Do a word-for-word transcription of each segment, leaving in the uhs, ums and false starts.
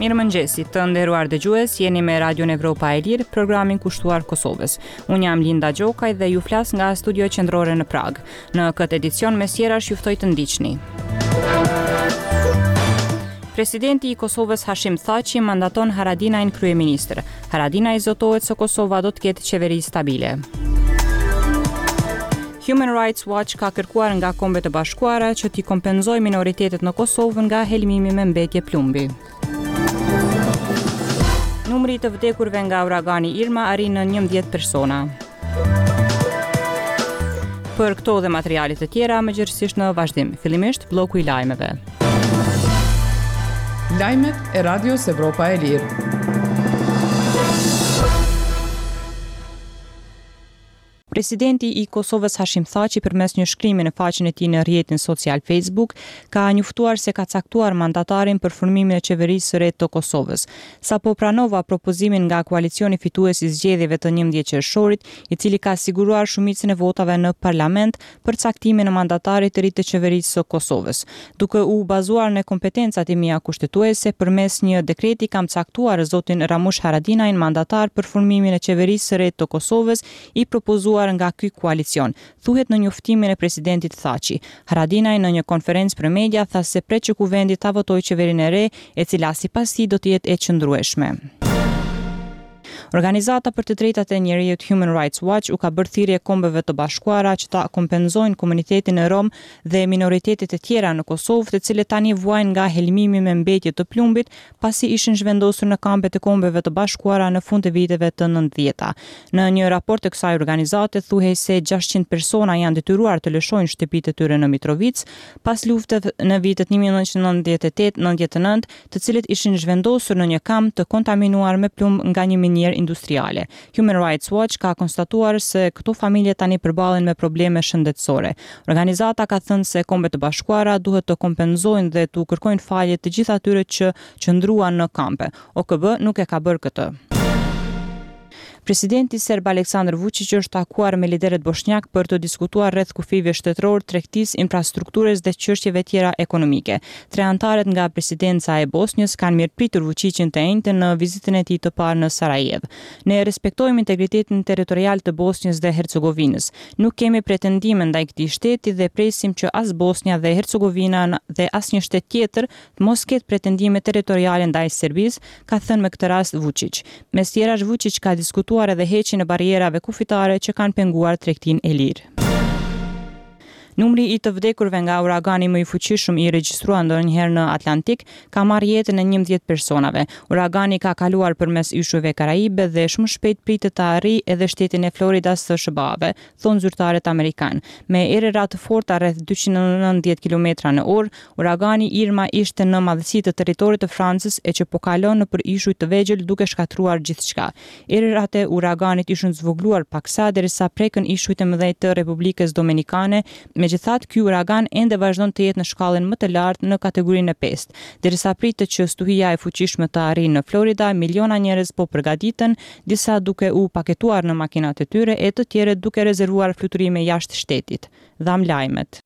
Mirëmëngjesi, të nderuar dëgjues, jeni me Radion Evropa e Lirë, programin kushtuar Kosovës. Unë jam Linda Gjokaj dhe ju flas nga studio qendrore në Prag. Në këtë edicion me sjerash ju ftoj të ndiqni. Presidenti i Kosovës Hashim Thaçi mandaton Haradinajin kryeministër. Haradinaj zotohet se Kosova do të ketë qeveri stabile. Human Rights Watch ka kërkuar nga Kombet e Bashkuara që t'i kompenzojë minoritetet në Kosovë nga helmimi me mbetje plumbi. Numri të vdekurve nga uragani Irma arrin në njëmbëdhjetë persona. Për këto dhe materialet të tjera, mëngjesisht në vazhdim. Fillimisht bloku i lajmeve. Lajmet e Radios Evropa e Lirë. Presidenti i Kosovës Hashim Thaçi përmes një shkrimi në faqen e tij në rrjetin social Facebook ka njoftuar se ka caktuar mandatarin për formimin e qeverisë së re të Kosovës. Sapo pranova propozimin nga koalicioni fitues i zgjedhjeve të njëmbëdhjetë qershorit, i cili ka siguruar shumicën e votave në parlament për caktimin e mandatarit të ri të qeverisë së Kosovës. Duke u bazuar në kompetencat e mia kushtetuese, përmes një dekreti kam caktuar zotin Ramush Haradinajin mandatar për formimin e qeverisë së re të Kosovës, i propozuar nga ky koalicion, thuhet në njoftimin e presidentit Thaçi. Haradinaj në një konferencë për media tha se pret që kuvendi ta votojë qeverinë e re, e cila sipas tij do të jetë e qëndrueshme. Organizata për të drejtat e njerëzit Human Rights Watch u ka bërë thirrje Kombeve të Bashkuara që ta kompenzojnë komunitetin e Rom dhe minoritetet e tjera në Kosovë, të cilët tani vuajnë nga helmimi me mbetje të plumbit pasi ishin zhvendosur në kampet e Kombeve të Bashkuara në fund të viteve të nëntëdhjetë. Në një raport të kësaj organizate thuhej se gjashtëqind persona janë detyruar të lëshojnë shtëpitë e tyre në Mitrovic pas luftave në vitet një mijë nëntëqind e nëntëdhjetë e tetë nëntëdhjetë e nëntë, të cilët ishin zhvendosur në një kamp të kontaminuar me plumb nga një minier industriale. Human Rights Watch ka konstatuar se këto familje tani përballen me probleme shëndetësore. Organizata ka thënë se Kombet e Bashkuara duhet të kompenzojnë dhe të kërkojnë falje të gjithë atyre që qëndruan në kampe. O K B nuk e ka bërë këtë. Presidenti serb Aleksandar Vučić është takuar me liderët bosnjak për të diskutuar rreth kufive shtetëror, tregtisë, infrastrukturës dhe çështjeve tjera ekonomike. Tre anëtarët nga presidenca e Bosnjës kanë mirëpritur Vučićin të enjten në vizitën e tij të parë në Sarajevo. Ne respektojmë integritetin territorial të Bosnjës dhe Hercegovinës. Nuk kemi pretendime ndaj këtij shteti dhe presim që as Bosnja dhe Hercegovina dhe asnjë shtet tjetër të mos ketë pretendime territoriale ndaj Serbisë, ka thënë me këtë rast Vučić. Mes tjerash Vučić ka diskutuar edhe heqjen e barrierave kufitare që kanë penguar tregtinë e lirë. Numri i të vdekurve nga uragani më i fuqishëm i regjistruar ndonjëherë në Atlantik ka marrë jetën e njëmbëdhjetë personave. Uragani ka kaluar përmes yshujve Karaibe dhe shumë shpejt pritet të arrijë edhe shtetin e Floridas së Sh B A-ve, thonë zyrtarët amerikanë. Me erëra të forta rreth dyqind e nëntëdhjetë kilometra në orë, uragani Irma ishte në madhësi të territorit të Francës e që po kalon nëpër ishuj të vegjël duke shkatruar gjithçka. Erërat e uraganit ishin zvogluar paksa derisa prekën ishujt e mëdhenj të Republikës Dominikane. Megjithatë, ky uragan ende vazhdon të jetë në shkallën më të lartë në kategorinë e pestë. Derisa pritet që stuhia e fuqishme të arrijë në Florida, miliona njerëz po përgatiten, disa duke u paketuar në makinat e tyre e të tjerët duke rezervuar fluturime jashtë shtetit. Dham lajmet.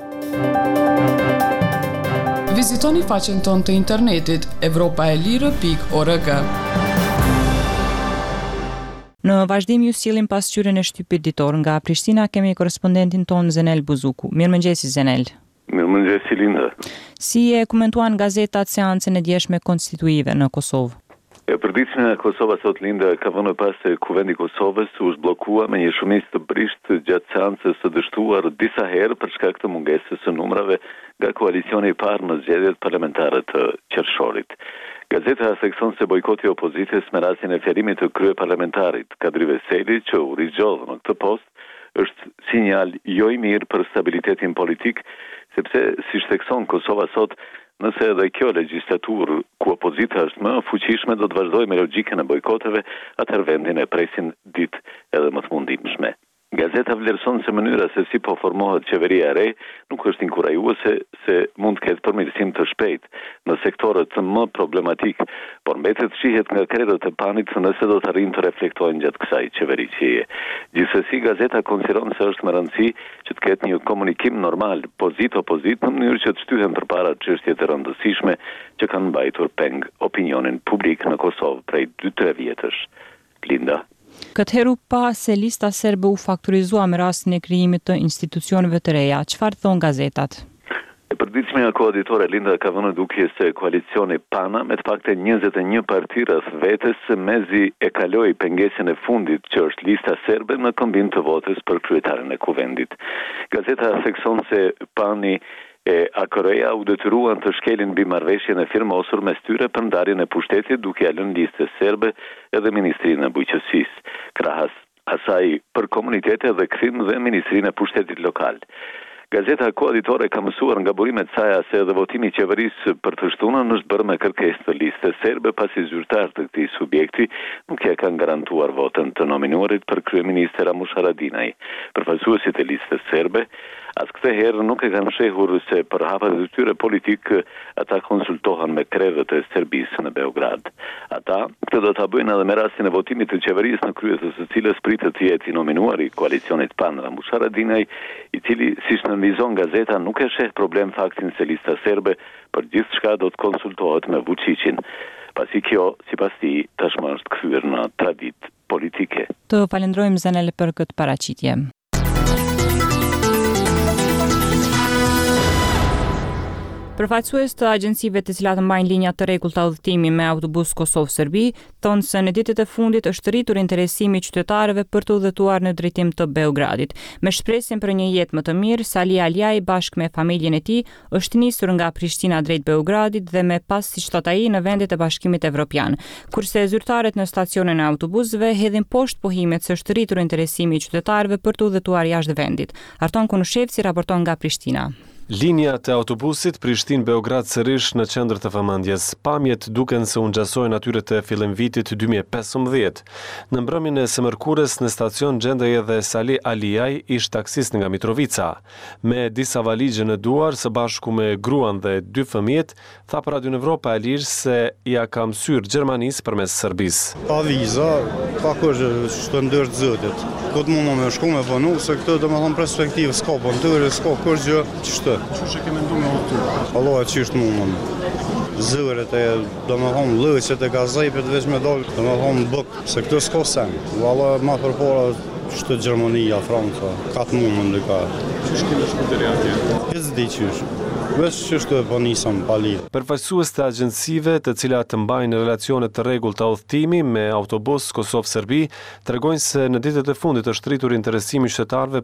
Vizitoni faqen tonë të internetit evropaelire pikë org. Në vazhdim ju sillim pasqyrën e shtypit ditor. Nga Prishtina kemi korespondentin ton Zenel Buzuku. Mirëmëngjesi Zenel. Mirëmëngjesi Linda. Si e komentuan gazetat seancën e djeshme konstituive në Kosovë? E përditshme e Kosova sot Linda ka vënë pas se kuvendi i Kosovës u zbllokua me një shumicë të brisht gjatë seancës së dështuar disa herë për shkak të mungesës së numrave nga koalicioni i parë në zgjedhjet parlamentare të qershorit. Gazeta thekson se bojkoti i opozitës me rastin e fjalimit të kryeparlamentarit Kadri Veseli që u rizgjodh në këtë post është sinjal jo i mirë për stabilitetin politik, sepse si thekson Kosova sot, nëse edhe kjo legjislaturë ku opozita është më fuqishme do të vazhdojë me logjikën e bojkoteve, atëherë vendin e presin ditë edhe më të mundimshme. Gazeta vlerëson se mënyra se si po formohet qeveria e re nuk është inkurajuese se mund të ketë përmirësim të shpejt në sektorët më problematik, por mbetet shihet nga krerët e panit nëse do të arrijnë të reflektojnë gjatë kësaj qeverisjeje. Gjithsesi, gazeta konsideron se është me rëndësi që të ketë një komunikim normal, pozit-opozit, në mënyrë që të shtyhen përpara çështjet e rëndësishme që kanë mbajtur peng opinionin publik në Kosovë prej dy tre vjetësh. Linda. Këtë heru pa se lista serbe u fakturizua me rastin e krijimit të institucioneve të reja. Çfarë thon gazetat? E përditshmja koauditore Linda ka vënë duke se koalicioni PANA me të paktën njëzet e një parti rreth vetes mezi e kaloi pengesën e fundit që është lista serbe në kombin të votës për kryetarin e kuvendit. Gazeta thekson se PANI e A K R-ja u detyruan të shkelin mbi marrëveshjen e firmosur mes tyre për ndarjen e pushtetit duke ia lënë listës serbe edhe Ministrinë e Bujqësisë, krahas asaj për komunitete dhe kthim dhe Ministrinë e Pushtetit Lokal. Gazeta koauditore ka mësuar nga burimet saj se edhe votimi i qeverisë për të shtunën është bërë me kërkesë të listës serbe pasi zyrtar të këtij subjekti nuk ja kanë garantuar votën të nominuarit për kryeminist Ramush Haradinaj. Përfaqësuesit e listës serbe as këtë herë nuk e kanë shehur se për hapat e tyre politik ata konsultohen me krerët e Serbisë në Beograd. Ata këtë do ta bëjnë edhe me rastin e votimit të qeverisë në krye të së cilës pritet të jetë i nominuar i koalicionit PAN Ramush Haradinaj, i cili siç nënvizon gazeta nuk e sheh problem faktin se lista serbe për gjithçka do të konsultohet me Vučićin, pasi kjo sipas tij tashmë është kthyer në traditë politike. Të falenderojmë Zanele për këtë paraqitje. Përfaqësues të agjencive të cilat mbajnë linja të rregullta udhëtimi me autobus Kosovë-Serbi thonë se në ditët e fundit është rritur interesimi i qytetarëve për të udhëtuar në drejtim të Beogradit. Me shpresën për një jetë më të mirë, Sali Aliaj bashkë me familjen e tij është nisur nga Prishtina drejt Beogradit dhe me pas siç thot ai në vendet e Bashkimit Evropian. Kurse zyrtarët në stacionin e autobusëve hedhin poshtë pohimet se është rritur interesimi i qytetarëve për të udhëtuar jashtë vendit. Arton Kunushevci raporton nga Prishtina. Linja të autobusit Prishtinë-Beograd sërish në qendër të vëmendjes. Pamjet duken se u ngjasojnë atyre të fillim vitit dy mijë e pesëmbëdhjetë. Në mbrëmjen e së mërkurës në stacion gjendej edhe Sali Aliaj, ish taksist nga Mitrovica. Me disa valigje në duar, së bashku me gruan dhe dy fëmijët, tha për Radio Evropa e Lirë se ja ka mësyer Gjermanisë përmes Serbisë. Pa viza, pa kërgjë që ndërë zëtit. Këtë mundë me shku me vënu, se këtë do me thonë perspektivë s'ka pëntëre, s'ka kërgjë qështë. Që që keme ndu me otur? Allah e qishtë mundën. Zëret e do me thonë lëqet e gazajpet veç me dollë, do me thonë bëk, se këtë s'ka sen. Valla ma përpora qështë Gjermania, Franca, katë mundën dhe ka. Që që keme shku të atje? Pjesë di qështë. Vesh që është po nisëm pa lidhje. Përfaqësues të agjencive të cilat të mbajnë relacione të rregullta udhëtimi me autobus Kosovë-Serbi tregojnë se në ditët e fundit është rritur interesimi i qytetarëve